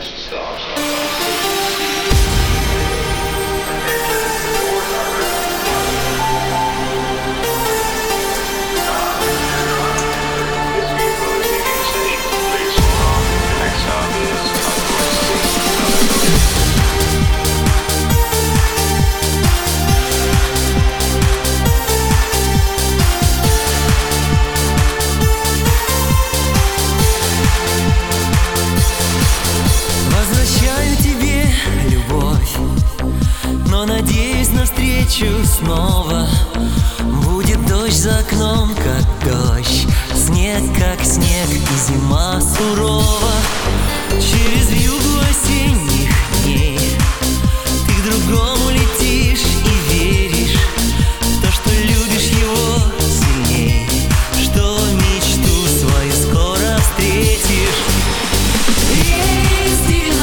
Надеюсь на встречу снова. Будет дождь за окном, как дождь, снег, как снег, и зима сурова. Через вьюгу осенних дней ты к другому летишь и веришь в то, что любишь его сильней, что мечту свою скоро встретишь. Рейс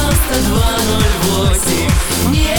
9208 мне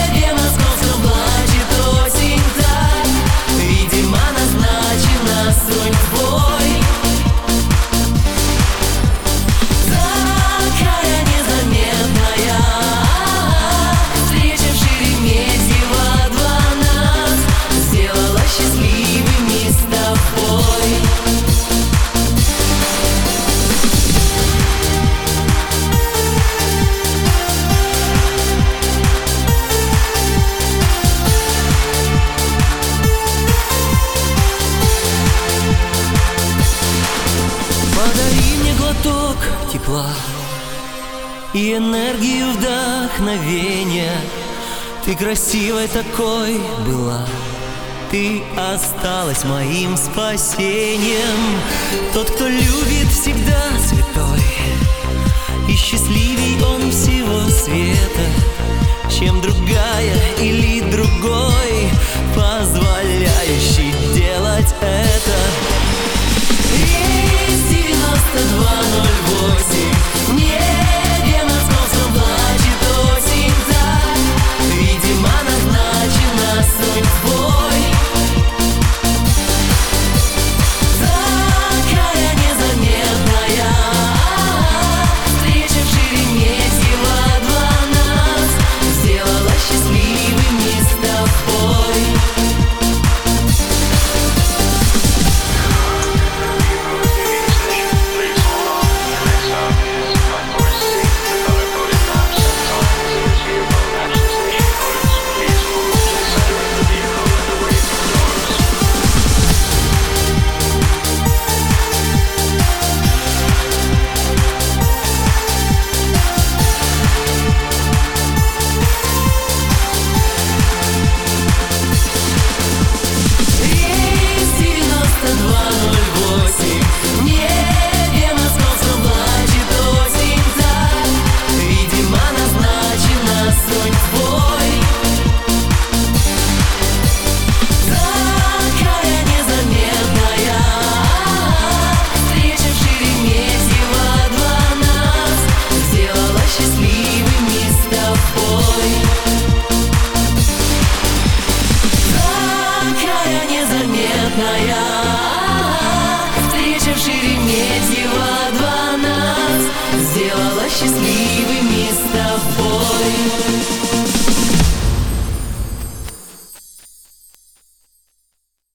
тепла и энергию вдохновения. Ты красивой такой была, ты осталась моим спасением. Тот, кто любит, всегда святой, и счастливей он всего света, чем другая или другой, позволяющий делать это. Рейс 9208 в небе московском плачет осень так, видимо, назначена судьбой. Такая незаметная встреча в Шереметьево 2 нас сделала счастливыми с тобой. Встреча в Шереметьево 2 нас сделала счастливыми.